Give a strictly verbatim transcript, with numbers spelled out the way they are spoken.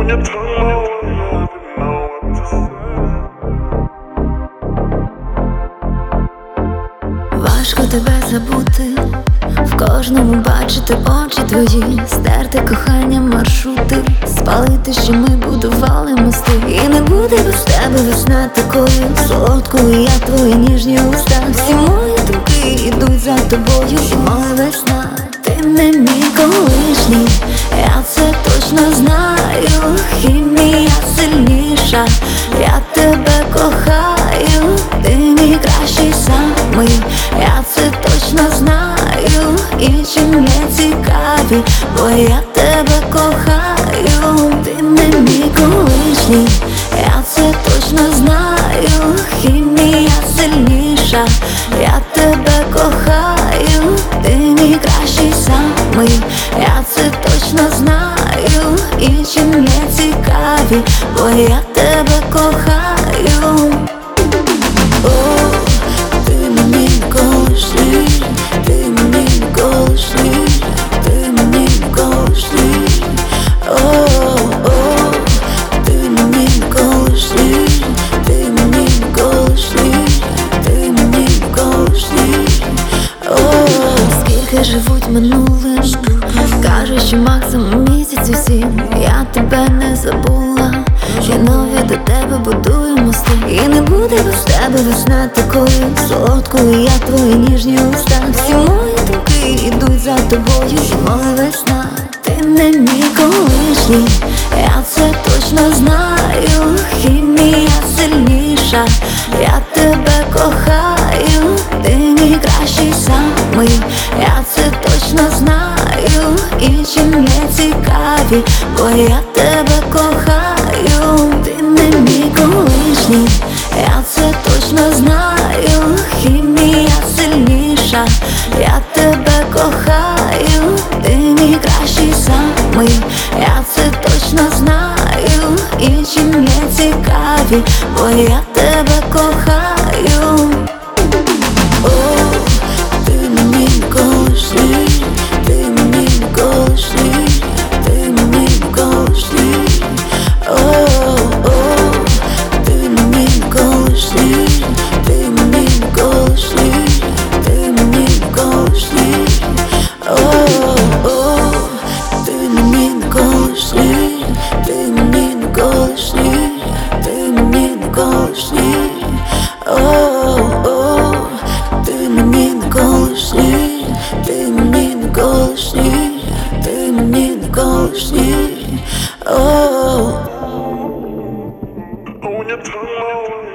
Важко тебе забути, в кожному бачити очі твої, стерти кохання маршрути, спалити, що ми будували мости. І не буде без тебе весна такою солодкою, як твої ніжні уста. Всі мої думки йдуть за тобою, і моя весна. Ти не мій колишній, я це точно знаю. Хімія сильніша, я тебе кохаю. Ти мій кращий самий, я це точно знаю. Інші не цікаві, бо я тебе кохаю. Ти не мій колишній, я це точно знаю. Хімія сильніша, я тебе кохаю. Ти мій кращий самий, я це точно знаю. Інші не цікаві, бо я тебе кохаю. О, ти мені не колишній, ти мені не колишній, ти мені не колишній. О, о, ти мені не колишній, ти мені не колишній, ти мені не колишній. О, скільки живуть минулим, кажуть, що максимум місяць усі. Я тебе не забула, я нові до тебе будую мости. І не буде без тебе весна такою солодкою, як твої ніжні уста. Всі мої думки йдуть за тобою, і моя весна. Ти не мій колишній, я це точно знаю. Хімія сильніша, я тебе кохаю. Ти мій кращий самий, я це точно знаю. Інші не цікаві, бо я тебе кохаю. Ти не мій колишній, я це точно знаю. Хімія сильніша, я тебе кохаю. Ти мій кращий самий, я це точно знаю. Інші не цікаві, бо я тебе кохаю. О, ти мені не колишній, ти мені не колишній, ти мені не колишній. О, о, ти мені не колишній, ти мені не колишній, ти мені не колишній. О, о, ти мені не колишній, ти мені не колишній, ти мені не колишній. О, о, ти мені не колишній, ти мені не колишній, ти мені не колишній. О, On your tongue,